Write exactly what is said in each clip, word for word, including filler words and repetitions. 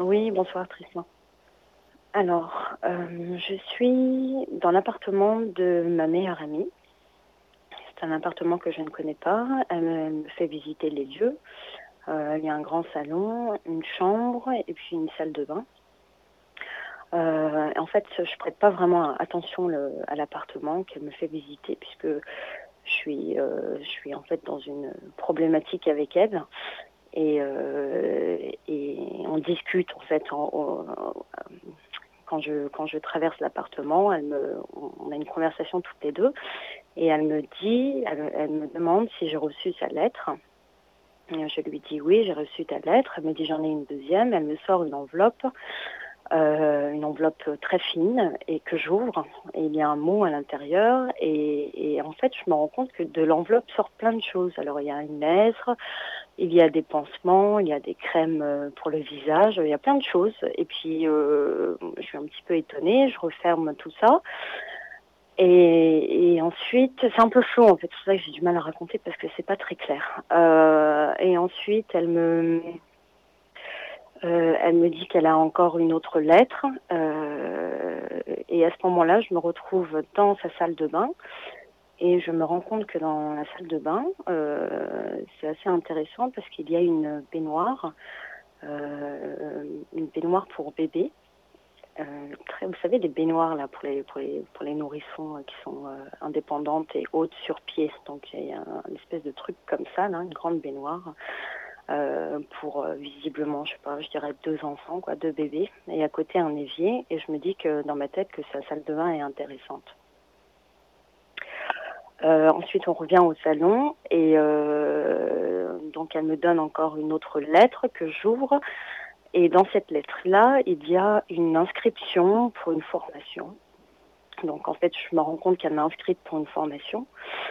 Oui, bonsoir Tristan. Alors, euh, je suis dans l'appartement de ma meilleure amie. C'est un appartement que je ne connais pas. Elle me, elle me fait visiter les lieux. Euh, il y a un grand salon, une chambre et puis une salle de bain. Euh, en fait, je prête pas vraiment attention le, à l'appartement qu'elle me fait visiter puisque je suis, euh, je suis en fait dans une problématique avec elle. Et, euh, et on discute en fait en, en, quand je quand je traverse l'appartement, elle me, on a une conversation toutes les deux et elle me dit, elle, elle me demande si j'ai reçu sa lettre. Et je lui dis oui, j'ai reçu ta lettre. Elle me dit j'en ai une deuxième. Elle me sort une enveloppe, euh, une enveloppe très fine et que j'ouvre. Et il y a un mot à l'intérieur et, et en fait je me rends compte que de l'enveloppe sortent plein de choses. Alors il y a une lettre. Il y a des pansements, il y a des crèmes pour le visage, il y a plein de choses. Et puis, euh, je suis un petit peu étonnée, je referme tout ça. Et, et ensuite, c'est un peu flou en fait, c'est pour ça que j'ai du mal à raconter parce que c'est pas très clair. Euh, et ensuite, elle me, euh, elle me dit qu'elle a encore une autre lettre. Euh, et à ce moment-là, je me retrouve dans sa salle de bain. Et je me rends compte que dans la salle de bain, euh, c'est assez intéressant parce qu'il y a une baignoire, euh, une baignoire pour bébé. Euh, très, vous savez, les baignoires là pour les pour les pour les nourrissons euh, qui sont euh, indépendantes et hautes sur pied. Donc il y a un, une espèce de truc comme ça, là, une grande baignoire euh, pour euh, visiblement, je sais pas, je dirais deux enfants, quoi, deux bébés. Et à côté un évier. Et je me dis que dans ma tête que sa salle de bain est intéressante. Euh, ensuite, on revient au salon et euh, donc elle me donne encore une autre lettre que j'ouvre. Et dans cette lettre-là, il y a une inscription pour une formation. Donc en fait, je me rends compte qu'elle m'a inscrite pour une formation.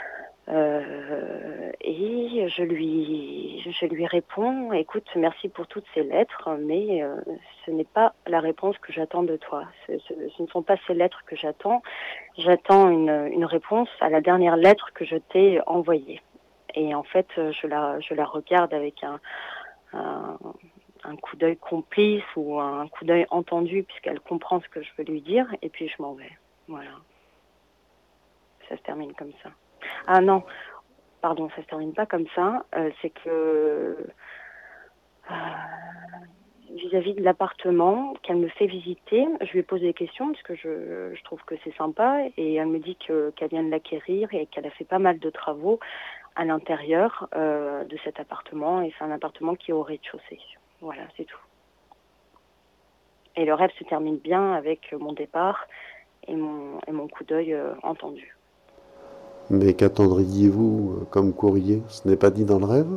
Euh, et je lui, je lui réponds, écoute, merci pour toutes ces lettres, mais euh, ce n'est pas la réponse que j'attends de toi. Ce, ce, ce ne sont pas ces lettres que j'attends. J'attends une, une réponse à la dernière lettre que je t'ai envoyée. Et en fait, je la, je la regarde avec un, un, un coup d'œil complice ou un coup d'œil entendu, puisqu'elle comprend ce que je veux lui dire, et puis je m'en vais. Voilà. Ça se termine comme ça. Ah non, pardon, ça se termine pas comme ça. Euh, c'est que euh, vis-à-vis de l'appartement qu'elle me fait visiter, je lui pose des questions parce que je, je trouve que c'est sympa et elle me dit que, qu'elle vient de l'acquérir et qu'elle a fait pas mal de travaux à l'intérieur euh, de cet appartement et c'est un appartement qui est au rez-de-chaussée. Voilà, c'est tout. Et le rêve se termine bien avec mon départ et mon, et mon coup d'œil euh, entendu. Mais qu'attendriez-vous euh, comme courrier? Ce n'est pas dit dans le rêve?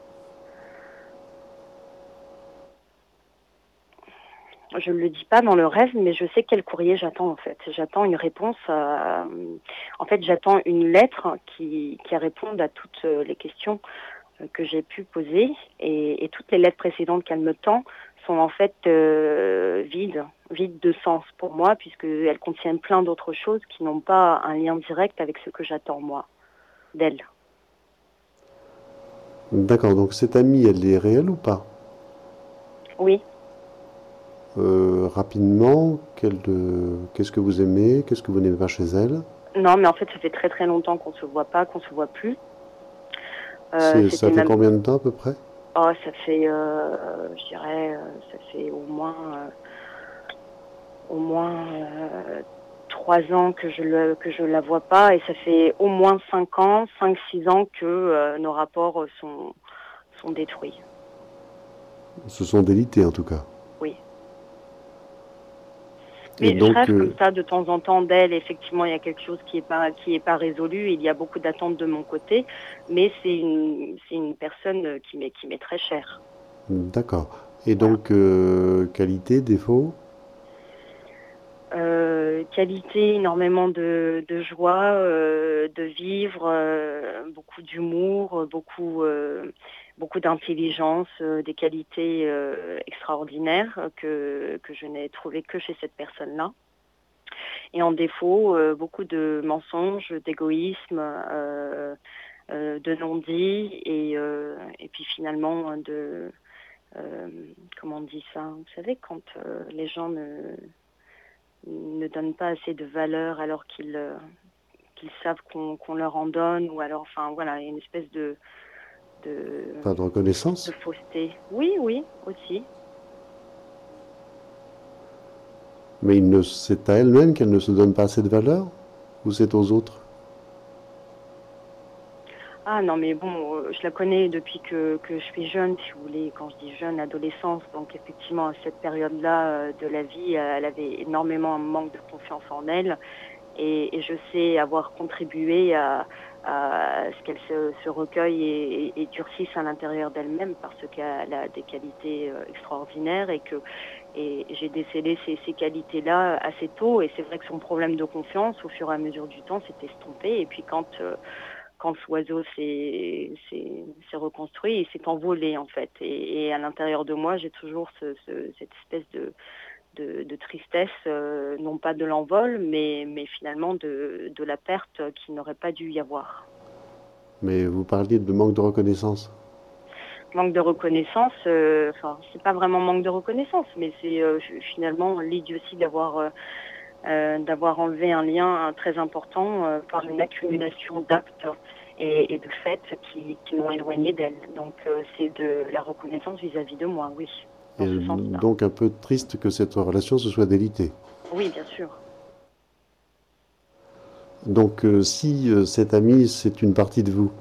Je ne le dis pas dans le rêve, mais je sais quel courrier j'attends en fait. J'attends une réponse. À... En fait, j'attends une lettre qui, qui réponde à toutes les questions que j'ai pu poser. Et, et toutes les lettres précédentes qu'elle me tend sont en fait euh, vides, vides de sens pour moi, puisqu'elles contiennent plein d'autres choses qui n'ont pas un lien direct avec ce que j'attends moi d'elle. D'accord, donc cette amie, elle est réelle ou pas? Oui. Euh, rapidement, quel de- qu'est-ce que vous aimez? Qu'est-ce que vous n'aimez pas chez elle? Non, mais en fait, ça fait très très longtemps qu'on se voit pas, qu'on se voit plus. Euh, C'est, ça c'était fait même combien de temps à peu près? Oh, ça fait, euh, je dirais, euh, ça fait au moins, euh, au moins euh, trois ans que je le, que je la vois pas, et ça fait au moins cinq ans, cinq, six ans que euh, nos rapports sont, sont détruits. Ce sont délités en tout cas. Oui. Et Mais je donc, rêve comme euh, ça de temps en temps d'elle. Effectivement, il y a quelque chose qui est pas, qui est pas résolu. Il y a beaucoup d'attentes de mon côté, mais c'est une, c'est une personne qui m'est, qui m'est très chère. d'accord. Et Voilà. donc, euh, qualité, défaut? Euh, qualité, énormément de, de joie, euh, de vivre, euh, beaucoup d'humour, beaucoup, euh, beaucoup d'intelligence, euh, des qualités euh, extraordinaires que, que je n'ai trouvées que chez cette personne-là. Et en défaut, euh, beaucoup de mensonges, d'égoïsme, euh, euh, de non-dits et, euh, et puis finalement de, euh, comment on dit ça? Vous savez, quand euh, les gens ne, ne donnent pas assez de valeur alors qu'ils euh, qu'ils savent qu'on qu'on leur en donne, ou alors, enfin voilà, il y a une espèce de, de, Pas de de reconnaissance? fausseté. Oui, oui, aussi. Mais il ne, c'est à elle-même qu'elle ne se donne pas assez de valeur? Ou c'est aux autres? Ah non, mais bon, euh, je la connais depuis que, que je suis jeune, si vous voulez, quand je dis jeune, adolescence. Donc effectivement, à cette période-là euh, de la vie, euh, elle avait énormément un manque de confiance en elle. Et, et je sais avoir contribué à, à ce qu'elle se, se recueille et, et, et durcisse à l'intérieur d'elle-même, parce qu'elle a des qualités euh, extraordinaires, et que et j'ai décelé ces, ces qualités-là assez tôt. Et c'est vrai que son problème de confiance, au fur et à mesure du temps, s'est estompé. Et puis quand euh, quand l'oiseau s'est, s'est, s'est reconstruit, il s'est envolé en fait. Et, et à l'intérieur de moi, j'ai toujours ce, ce, cette espèce de, de, de tristesse, euh, non pas de l'envol, mais, mais finalement de, de la perte qui n'aurait pas dû y avoir. Mais vous parliez de manque de reconnaissance. Manque de reconnaissance, euh, enfin, c'est pas vraiment manque de reconnaissance, mais c'est euh, finalement l'idiotie d'avoir euh, euh, d'avoir enlevé un lien euh, très important euh, par une accumulation d'actes et, et de faits qui, qui m'ont éloigné d'elle. Donc euh, c'est de la reconnaissance vis-à-vis de moi, oui, dans Et ce sens-là. donc un peu triste que cette relation se soit délitée. Oui, bien sûr. Donc euh, si euh, cette amie, c'est une partie de vous,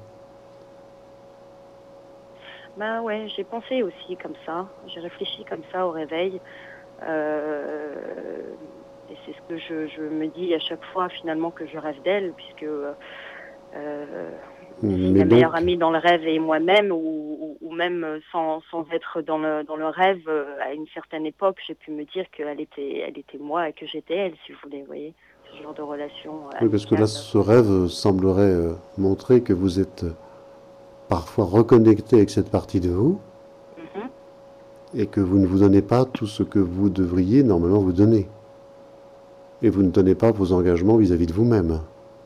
Bah ouais, j'ai pensé aussi comme ça, j'ai réfléchi comme ça au réveil. Euh, et c'est ce que je, je me dis à chaque fois finalement que je rêve d'elle, puisque euh, si mais la meilleure donc, amie dans le rêve est moi-même, ou, ou, ou même sans, sans être dans le, dans le rêve, euh, à une certaine époque, j'ai pu me dire qu'elle était, elle était moi et que j'étais elle, si vous voulez, vous voyez, ce genre de relation oui, parce que là, amicale. ce rêve semblerait euh, montrer que vous êtes euh, parfois reconnecté avec cette partie de vous Mhm. et que vous ne vous donnez pas tout ce que vous devriez normalement vous donner. Et vous ne tenez pas vos engagements vis-à-vis de vous-même.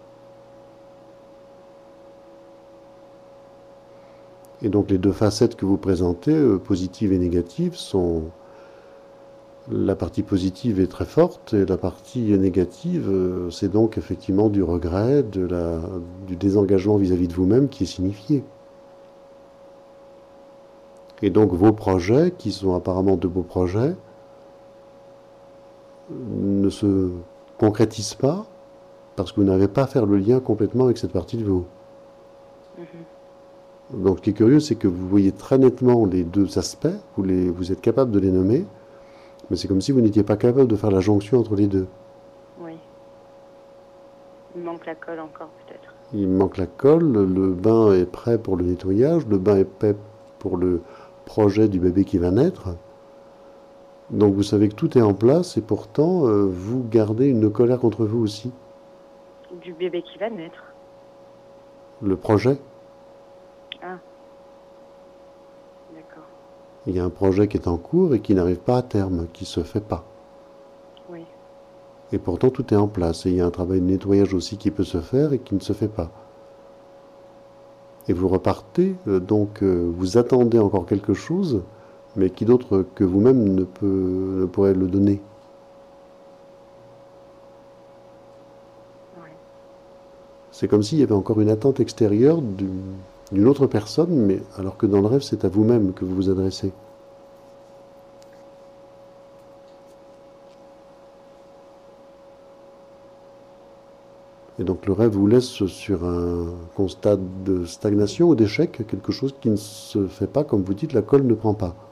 Et donc les deux facettes que vous présentez, euh, positives et négatives, sont... La partie positive est très forte et la partie négative, euh, c'est donc effectivement du regret, de la, du désengagement vis-à-vis de vous-même qui est signifié. Et donc vos projets, qui sont apparemment de beaux projets, ne se concrétisent pas parce que vous n'avez pas à faire le lien complètement avec cette partie de vous. Mhm. Donc ce qui est curieux, c'est que vous voyez très nettement les deux aspects, vous, les, vous êtes capable de les nommer, mais c'est comme si vous n'étiez pas capable de faire la jonction entre les deux. Oui, il manque la colle encore peut-être. Il manque la colle, le bain est prêt pour le nettoyage, le bain est prêt pour le projet du bébé qui va naître. Donc vous savez que tout est en place et pourtant euh, vous gardez une colère contre vous aussi. Du bébé qui va naître. Le projet, Ah, d'accord. il y a un projet qui est en cours et qui n'arrive pas à terme, qui ne se fait pas. Oui. Et pourtant tout est en place et il y a un travail de nettoyage aussi qui peut se faire et qui ne se fait pas. Et vous repartez, euh, donc euh, vous attendez encore quelque chose, mais qui d'autre que vous-même ne, peut, ne pourrait le donner. Oui. C'est comme s'il y avait encore une attente extérieure d'une d'une autre personne, mais alors que dans le rêve, c'est à vous-même que vous vous adressez. Et donc le rêve vous laisse sur un constat de stagnation ou d'échec, quelque chose qui ne se fait pas, comme vous dites, la colle ne prend pas.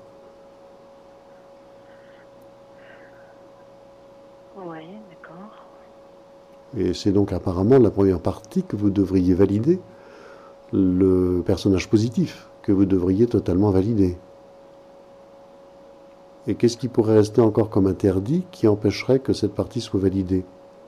Ouais, d'accord. Et c'est donc apparemment la première partie que vous devriez valider, le personnage positif, que vous devriez totalement valider. Et qu'est-ce qui pourrait rester encore comme interdit qui empêcherait que cette partie soit validée?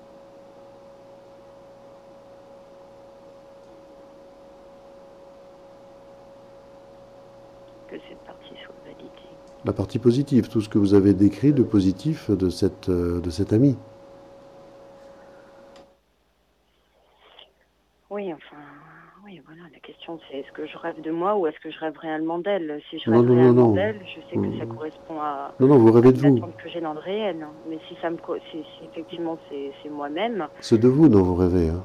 Que cette partie soit validée. La partie positive, tout ce que vous avez décrit de positif de cette, euh, de cette amie. Oui, enfin, oui, voilà, la question question, c'est est-ce que je rêve de moi ou est-ce que je rêve réellement d'elle? Si je Non, rêve non, non, réellement non. d'elle, je sais que ça Hmm. correspond à, Non, non, vous à rêvez de vous. l'attente que j'ai dans le réel. Mais si ça me, co- si, si effectivement c'est c'est moi-même, C'est de vous dont vous rêvez. Hein.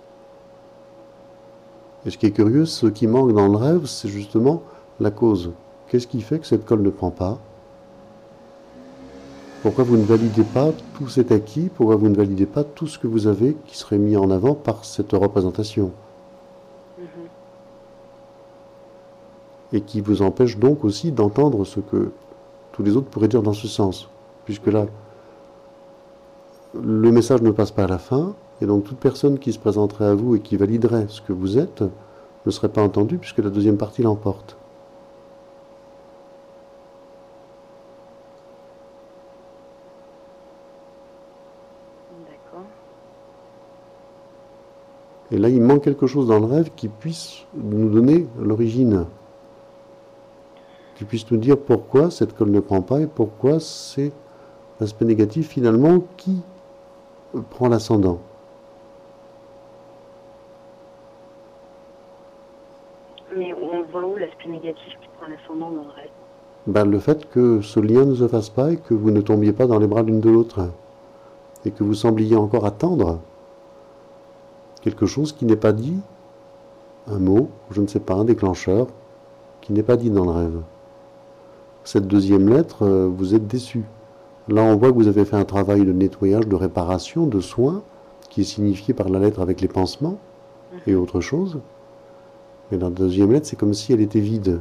Et ce qui est curieux, ce qui manque dans le rêve, c'est justement la cause. Qu'est-ce qui fait que cette colle ne prend pas? Pourquoi vous ne validez pas tout cet acquis? Pourquoi vous ne validez pas tout ce que vous avez qui serait mis en avant par cette représentation? mhm, Et qui vous empêche donc aussi d'entendre ce que tous les autres pourraient dire dans ce sens. Puisque là, le message ne passe pas à la fin, et donc toute personne qui se présenterait à vous et qui validerait ce que vous êtes ne serait pas entendue puisque la deuxième partie l'emporte. d'accord. Et là, il manque quelque chose dans le rêve qui puisse nous donner l'origine, qui puisse nous dire pourquoi cette colle ne prend pas et pourquoi c'est l'aspect négatif finalement qui prend l'ascendant. Mais on voit où l'aspect négatif qui prend l'ascendant dans le rêve? Ben, le fait que ce lien ne se fasse pas et que vous ne tombiez pas dans les bras l'une de l'autre et que vous sembliez encore attendre quelque chose qui n'est pas dit, un mot, je ne sais pas, un déclencheur, qui n'est pas dit dans le rêve. Cette deuxième lettre, vous êtes déçu. Là, on voit que vous avez fait un travail de nettoyage, de réparation, de soin, qui est signifié par la lettre avec les pansements et autre chose. Mais la deuxième lettre, c'est comme si elle était vide.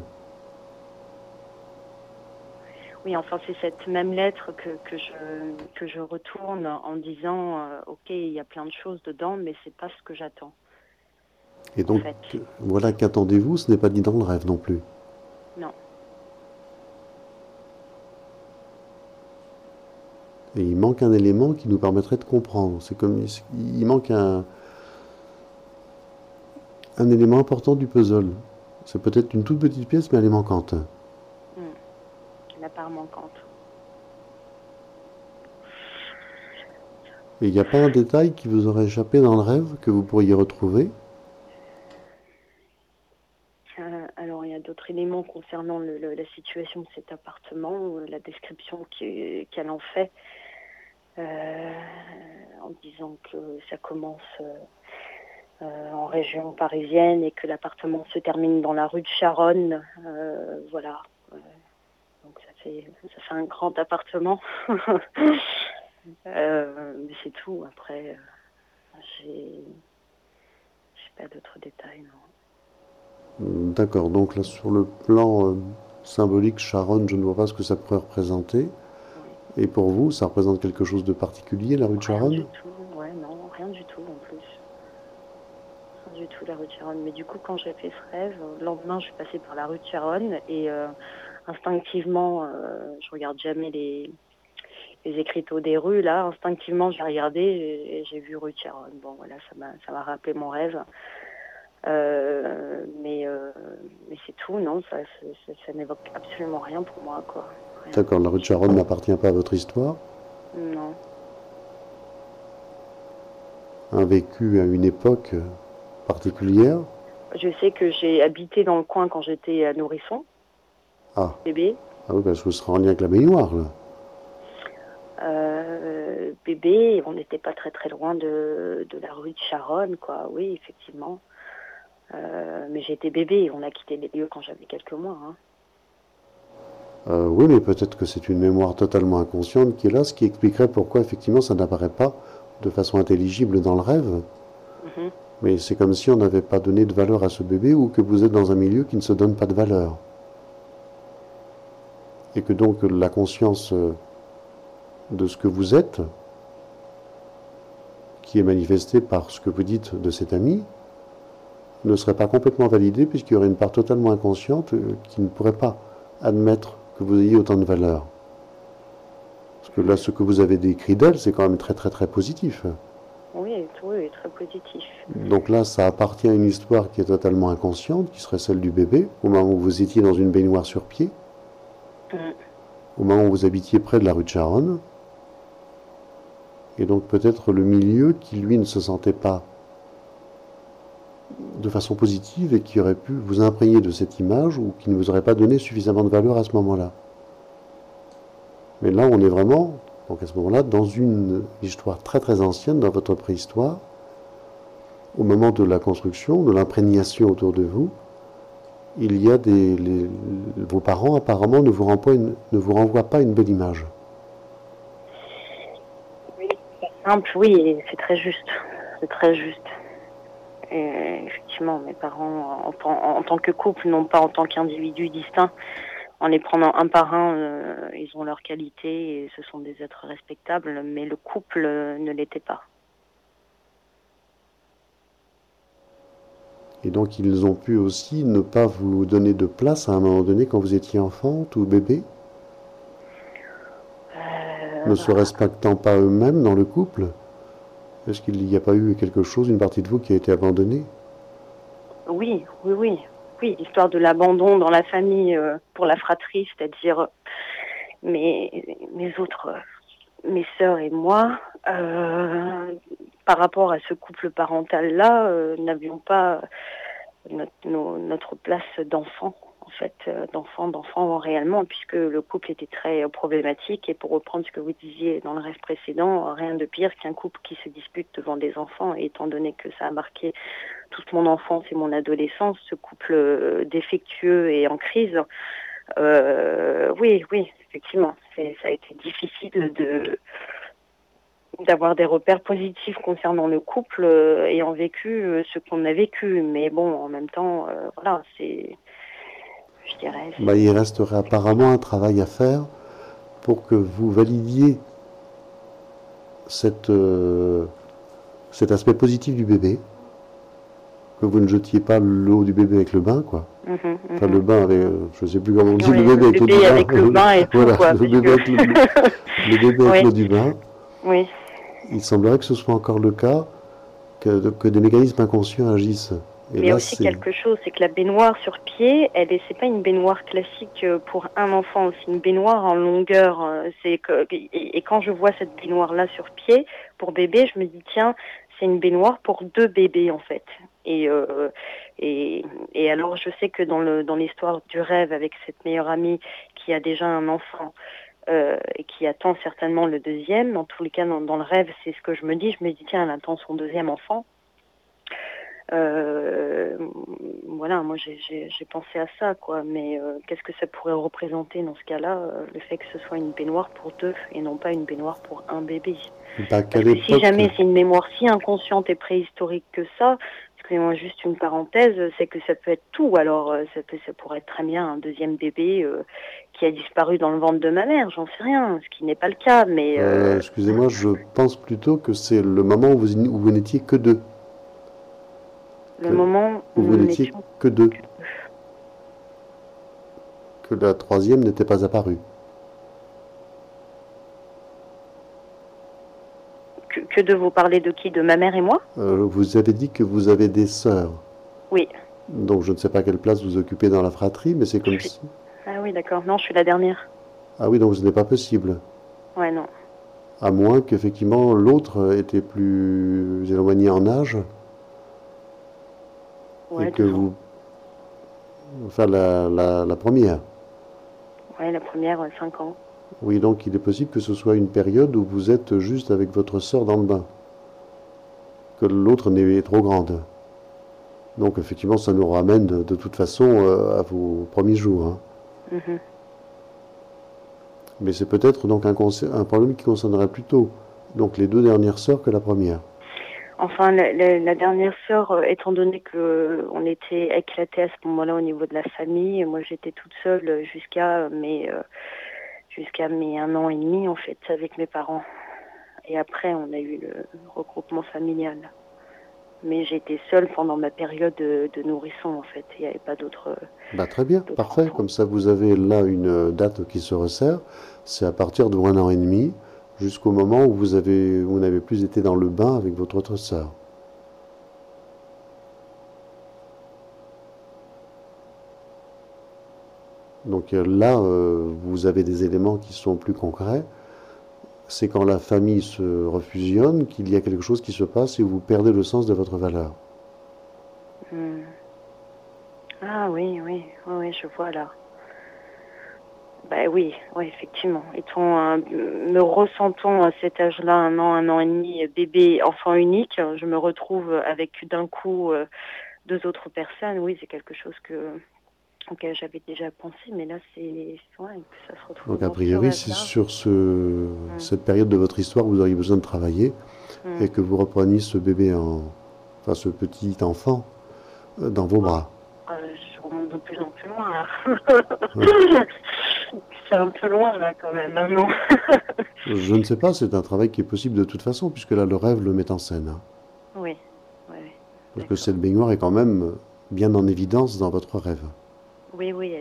Oui, enfin, c'est cette même lettre que, que, je, que je retourne en disant euh, ok, il y a plein de choses dedans, mais c'est pas ce que j'attends. Et donc, En fait. voilà, qu'attendez-vous? Ce n'est pas dit dans le rêve non plus. Non. Et il manque un élément qui nous permettrait de comprendre. C'est comme il manque un, un élément important du puzzle. C'est peut-être une toute petite pièce, mais elle est manquante. Hmm. La part manquante. Et il n'y a pas un détail qui vous aurait échappé dans le rêve que vous pourriez retrouver? Euh, alors, il y a d'autres éléments concernant le, le, la situation de cet appartement, la description qu'elle qu en fait, euh, en disant que ça commence euh, euh, en région parisienne et que l'appartement se termine dans la rue de Charonne. Euh, voilà. Euh, donc, ça fait, ça fait un grand appartement. euh, mais c'est tout. Après, euh, j'ai, j'ai pas d'autres détails, non. D'accord, donc là sur le plan euh, symbolique, Charonne, je ne vois pas ce que ça pourrait représenter. Oui. Et pour vous, ça représente quelque chose de particulier, la rue de Rien Charonne? du tout, ouais, non, rien du tout en plus. Rien du tout, la rue de Charonne. Mais du coup, quand j'ai fait ce rêve, le lendemain, je suis passée par la rue de Charonne et euh, instinctivement, euh, je regarde jamais les, les écriteaux des rues, là, instinctivement, j'ai regardé et j'ai vu rue de Charonne. Bon, voilà, ça m'a, ça m'a rappelé mon rêve. Euh, mais euh, mais c'est tout, non, ça, ça, ça, ça n'évoque absolument rien pour moi, quoi. Rien. D'accord, la rue de Charonne n'appartient pas à votre histoire? Non. Un vécu à une époque particulière? Je sais que j'ai habité dans le coin quand j'étais nourrisson, Ah, bébé. ah oui, parce que vous serez en lien avec la baignoire, là. Euh, bébé, on n'était pas très très loin de, de la rue de Charonne, quoi. Oui, effectivement. Euh, mais j'étais bébé, on a quitté les lieux quand j'avais quelques mois. Hein. Euh, oui, mais peut-être que c'est une mémoire totalement inconsciente qui est là, ce qui expliquerait pourquoi effectivement ça n'apparaît pas de façon intelligible dans le rêve. Mm-hmm. Mais c'est comme si on n'avait pas donné de valeur à ce bébé ou que vous êtes dans un milieu qui ne se donne pas de valeur. Et que donc la conscience de ce que vous êtes, qui est manifestée par ce que vous dites de cet ami, ne serait pas complètement validée puisqu'il y aurait une part totalement inconsciente qui ne pourrait pas admettre que vous ayez autant de valeur. Parce que là, ce que vous avez décrit d'elle, c'est quand même très très très positif. Oui, oui, très positif. Donc là, ça appartient à une histoire qui est totalement inconsciente, qui serait celle du bébé, au moment où vous étiez dans une baignoire sur pied, Mm. au moment où vous habitiez près de la rue de Charonne, et donc peut-être le milieu qui, lui, ne se sentait pas de façon positive et qui aurait pu vous imprégner de cette image ou qui ne vous aurait pas donné suffisamment de valeur à ce moment-là. Mais là, on est vraiment, donc à ce moment-là, dans une histoire très très ancienne, dans votre préhistoire, au moment de la construction, de l'imprégnation autour de vous, il y a des, les, vos parents apparemment ne vous renvoient, une, ne vous renvoient pas une belle image. Oui, c'est simple, oui, c'est très juste, c'est très juste. Et effectivement, mes parents, en, en, en tant que couple, non pas en tant qu'individus distincts, en les prenant un par un, euh, ils ont leurs qualités et ce sont des êtres respectables, mais le couple euh, ne l'était pas. Et donc ils ont pu aussi ne pas vous donner de place à un moment donné quand vous étiez enfant ou bébé, Euh, ne se respectant pas eux-mêmes dans le couple. Est-ce qu'il n'y a pas eu quelque chose, une partie de vous qui a été abandonnée? Oui, oui, oui. Oui, l'histoire de l'abandon dans la famille euh, pour la fratrie, c'est-à-dire mes, mes autres, mes sœurs et moi, euh, par rapport à ce couple parental-là, euh, n'avions pas notre, nos, notre place d'enfant, en fait, euh, d'enfant, d'enfant réellement, puisque le couple était très euh, problématique. Et pour reprendre ce que vous disiez dans le rêve précédent, rien de pire qu'un couple qui se dispute devant des enfants. Et étant donné que ça a marqué toute mon enfance et mon adolescence, ce couple euh, défectueux et en crise, euh, oui, oui, effectivement, c'est, ça a été difficile de d'avoir des repères positifs concernant le couple euh, ayant vécu euh, ce qu'on a vécu. Mais bon, en même temps, euh, voilà, c'est, je dirais, Bah, il resterait apparemment un travail à faire pour que vous validiez cette, euh, cet aspect positif du bébé, que vous ne jetiez pas l'eau du bébé avec le bain, quoi. Mmh, mmh. Enfin, le bain avec, euh, je ne sais plus comment on dit, Oui, le bébé le avec l'eau du bébé bain. avec le bain et tout, Voilà, quoi. le parce bébé que- avec l'eau du, le bébé avec Oui. l'eau du bain. Oui. Il semblerait que ce soit encore le cas, que, que des mécanismes inconscients agissent. Et Mais il y a là, aussi c'est quelque chose, c'est que la baignoire sur pied, elle est, c'est pas une baignoire classique euh, pour un enfant, c'est une baignoire en longueur. euh, C'est que, et, et quand je vois cette baignoire-là sur pied, pour bébé, je me dis tiens, c'est une baignoire pour deux bébés en fait. Et, euh, et, et alors je sais que dans le dans l'histoire du rêve avec cette meilleure amie qui a déjà un enfant euh, et qui attend certainement le deuxième, dans tous les cas dans, dans le rêve, c'est ce que je me dis. Je me dis tiens, elle attend son deuxième enfant. Euh, voilà, moi j'ai, j'ai, j'ai pensé à ça, quoi. Mais euh, qu'est-ce que ça pourrait représenter dans ce cas-là, euh, le fait que ce soit une baignoire pour deux et non pas une baignoire pour un bébé? bah, Parce quelle que si époque jamais c'est une mémoire si inconsciente et préhistorique que ça, excusez-moi juste une parenthèse, c'est que ça peut être tout. Alors euh, ça, peut, ça pourrait être très bien un deuxième bébé euh, qui a disparu dans le ventre de ma mère, j'en sais rien, ce qui n'est pas le cas. Mais euh, euh, excusez-moi, je pense plutôt que c'est le moment où vous, où vous n'étiez que deux. le Que- moment où où vous nous n'étiez n'étions que deux. que Que la troisième n'était pas apparue. Que, que de vous parler de qui? De ma mère et moi? Euh, vous avez dit que vous avez des sœurs. Oui. Donc je ne sais pas quelle place vous occupez dans la fratrie, mais c'est comme Je suis- si... Ah oui, d'accord. Non, je suis la dernière. Ah oui, donc ce n'est pas possible. Ouais, non. À moins qu'effectivement l'autre était plus éloigné en âge et Ouais, que deux ans. vous... Enfin, la, la, la première. Ouais, la première, euh, cinq ans. Oui, donc il est possible que ce soit une période où vous êtes juste avec votre sœur dans le bain. Que l'autre n'est trop grande. Donc effectivement, ça nous ramène de, de toute façon euh, à vos premiers jours. Hein. Mhm. Mais c'est peut-être donc un, un problème qui concernerait plutôt donc les deux dernières sœurs que la première. Enfin, la, la, la dernière sœur, euh, étant donné que euh, on était éclatés à ce moment-là au niveau de la famille, moi j'étais toute seule euh, jusqu'à mes euh, jusqu'à mes un an et demi en fait avec mes parents. Et après, on a eu le regroupement familial. Mais j'étais seule pendant ma période de, de nourrisson en fait. Il n'y avait pas d'autres. Bah, très bien, d'autres parfait. enfants. Comme ça, vous avez là une date qui se resserre. C'est à partir de un an et demi jusqu'au moment où vous avez, vous n'avez plus été dans le bain avec votre autre sœur. Donc là, euh, vous avez des éléments qui sont plus concrets. C'est quand la famille se refusionne qu'il y a quelque chose qui se passe et vous perdez le sens de votre valeur. Hmm. Ah oui, oui, oui, oui, je vois là. Bah oui, oui, effectivement. Étant, euh, me ressentant à cet âge-là, un an, un an et demi, bébé, enfant unique, je me retrouve avec d'un coup euh, deux autres personnes. Oui, c'est quelque chose que auquel j'avais déjà pensé, mais là, c'est ouais, que ça se retrouve Donc a dans ce priori, c'est rêve-là. sur ce, Hmm. cette période de votre histoire que vous auriez besoin de travailler Hmm. et que vous repreniez ce bébé en, enfin ce petit enfant euh, dans vos Bon, bras. euh, je remonte de plus en plus loin là. Oui. C'est un peu loin là quand même, hein, non? Je ne sais pas, c'est un travail qui est possible de toute façon, puisque là le rêve le met en scène, hein. Oui, oui, oui, Parce que d'accord. cette baignoire est quand même bien en évidence dans votre rêve. Oui, oui,